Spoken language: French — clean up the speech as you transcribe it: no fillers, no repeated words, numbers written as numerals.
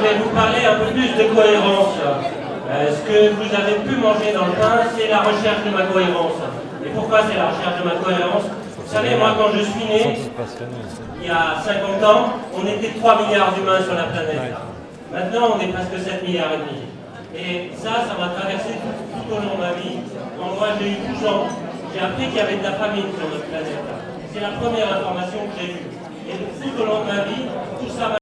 vais vous parler un peu plus de cohérence. Ce que vous avez pu manger dans le pain, c'est la recherche de ma cohérence. Et pourquoi c'est la recherche de ma cohérence? Vous savez, moi, quand je suis né, il y a 50 ans, on était 3 milliards d'humains sur la planète. Maintenant, on est presque 7 milliards et demi. Et ça m'a traversé tout au long de ma vie. Quand moi, j'ai eu 12 ans, j'ai appris qu'il y avait de la famine sur notre planète. C'est la première information que j'ai eue. Et tout au long de ma vie, tout ça m'a